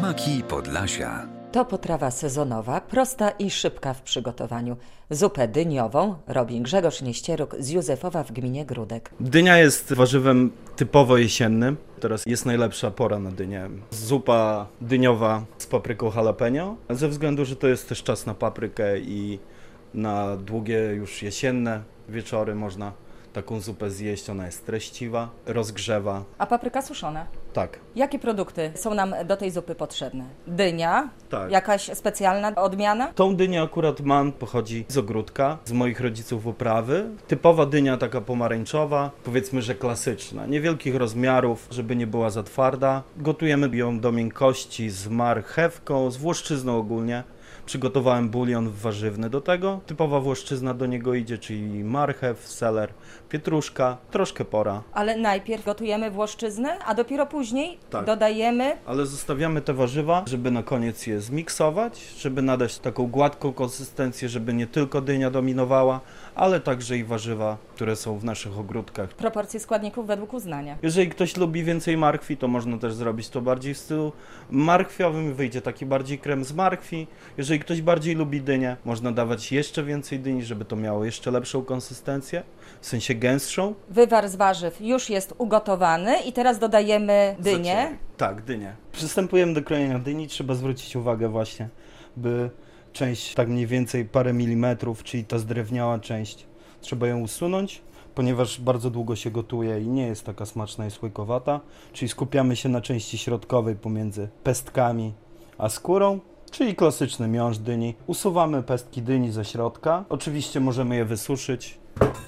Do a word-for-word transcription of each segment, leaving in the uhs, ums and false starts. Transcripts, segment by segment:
Smaki Podlasia. To potrawa sezonowa, prosta i szybka w przygotowaniu. Zupę dyniową robi Grzegorz Nieścieruk z Józefowa w gminie Gródek. Dynia jest warzywem typowo jesiennym. Teraz jest najlepsza pora na dynię. Zupa dyniowa z papryką jalapeno, ze względu, że to jest też czas na paprykę i na długie już jesienne wieczory można taką zupę zjeść. Ona jest treściwa, rozgrzewa. A papryka suszona? Tak. Jakie produkty są nam do tej zupy potrzebne? Dynia? Tak. Jakaś specjalna odmiana? Tą dynię akurat mam, pochodzi z ogródka, z moich rodziców uprawy. Typowa dynia taka pomarańczowa, powiedzmy, że klasyczna. Niewielkich rozmiarów, żeby nie była za twarda. Gotujemy ją do miękkości z marchewką, z włoszczyzną ogólnie. Przygotowałem bulion warzywny do tego. Typowa włoszczyzna do niego idzie, czyli marchew, seler, pietruszka, troszkę pora. Ale najpierw gotujemy włoszczyznę, a dopiero później Tak. dodajemy... Ale zostawiamy te warzywa, żeby na koniec je zmiksować, żeby nadać taką gładką konsystencję, żeby nie tylko dynia dominowała, ale także i warzywa, które są w naszych ogródkach. Proporcje składników według uznania. Jeżeli ktoś lubi więcej markwi, to można też zrobić to bardziej w stylu markwiowym, wyjdzie taki bardziej krem z markwi. Jeżeli ktoś bardziej lubi dynię, można dawać jeszcze więcej dyni, żeby to miało jeszcze lepszą konsystencję, w sensie gęstszą. Wywar z warzyw już jest ugotowany i teraz dodajemy dynię. Zaczynamy. Tak, dynię. Przystępujemy do krojenia dyni. Trzeba zwrócić uwagę właśnie, by część tak mniej więcej parę milimetrów, czyli ta zdrewniała część, trzeba ją usunąć, ponieważ bardzo długo się gotuje i nie jest taka smaczna i słojkowata. Czyli skupiamy się na części środkowej pomiędzy pestkami a skórą, czyli klasyczny miąższ dyni. Usuwamy pestki dyni ze środka. Oczywiście możemy je wysuszyć.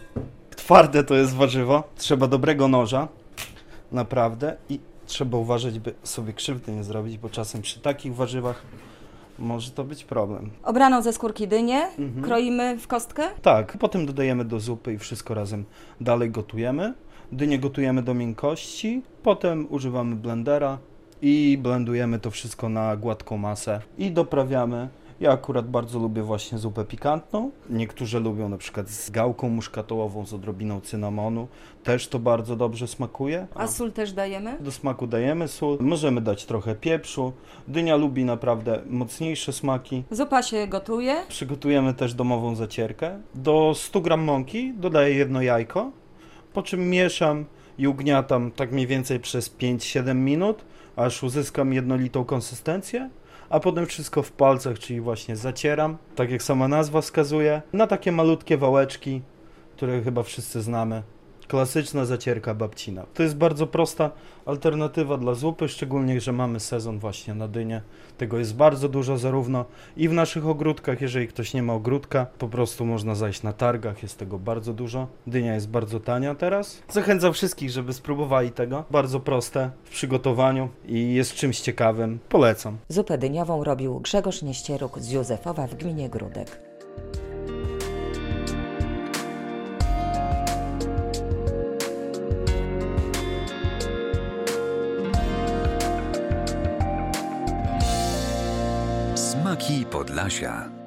Twarde to jest warzywo. Trzeba dobrego noża, naprawdę, i trzeba uważać, by sobie krzywdy nie zrobić, bo czasem przy takich warzywach może to być problem. Obraną ze skórki dynię Mhm. kroimy w kostkę. Tak, potem dodajemy do zupy i wszystko razem dalej gotujemy. Dynię gotujemy do miękkości, potem używamy blendera i blendujemy to wszystko na gładką masę i doprawiamy. Ja akurat bardzo lubię właśnie zupę pikantną. Niektórzy lubią na przykład z gałką muszkatołową, z odrobiną cynamonu. Też to bardzo dobrze smakuje. A sól też dajemy? Do smaku dajemy sól. Możemy dać trochę pieprzu. Dynia lubi naprawdę mocniejsze smaki. Zupa się gotuje. Przygotujemy też domową zacierkę. Do stu gramów mąki dodaję jedno jajko, po czym mieszam i ugniatam tak mniej więcej przez pięć siedem minut, aż uzyskam jednolitą konsystencję. A potem wszystko w palcach, czyli właśnie zacieram, tak jak sama nazwa wskazuje, na takie malutkie wałeczki, które chyba wszyscy znamy. Klasyczna zacierka babcina. To jest bardzo prosta alternatywa dla zupy, szczególnie, że mamy sezon właśnie na dynię. Tego jest bardzo dużo, zarówno i w naszych ogródkach, jeżeli ktoś nie ma ogródka, po prostu można zajść na targach, jest tego bardzo dużo. Dynia jest bardzo tania teraz. Zachęcam wszystkich, żeby spróbowali tego. Bardzo proste w przygotowaniu i jest czymś ciekawym. Polecam. Zupę dyniową robił Grzegorz Nieścieruk z Józefowa w gminie Gródek. Smaki Podlasia.